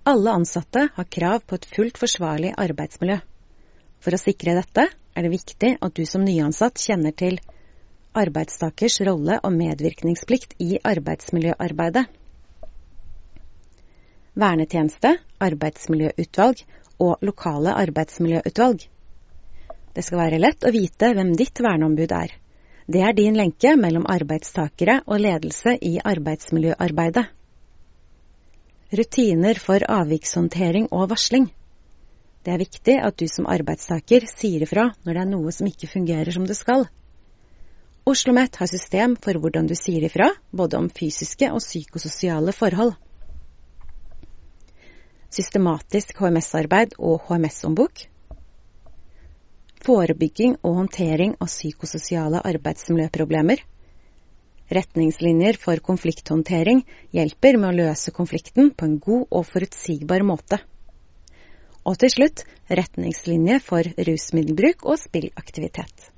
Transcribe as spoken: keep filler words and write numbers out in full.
Alle ansatte har krav på et fullt forsvarlig arbeidsmiljø. For å sikre dette er det viktig at du som nyansatt kjenner til arbeidstakers rolle og medvirkningsplikt i arbeidsmiljøarbeidet. Vernetjeneste, arbeidsmiljøutvalg og lokale arbeidsmiljøutvalg. Det skal være lett å vite hvem ditt verneombud er. Det er din lenke mellom arbeidstakere og ledelse i arbeidsmiljøarbeidet. Rutiner for avvikshåndtering og varsling. Det er viktig at du som arbeidstaker sier ifra når det er noe som ikke fungerer som det skal. OsloMet har system for hvordan du sier ifra, både om fysiske og psykososiale forhold. Systematisk H M S-arbeid og H M S-ombok. Forebygging og håndtering av psykososiale arbeidsmiljøproblemer. Retningslinjer for konflikthåndtering hjelper med å løse konflikten på en god og forutsigbar måte. Og til slutt, retningslinje for rusmiddelbruk og spillaktivitet.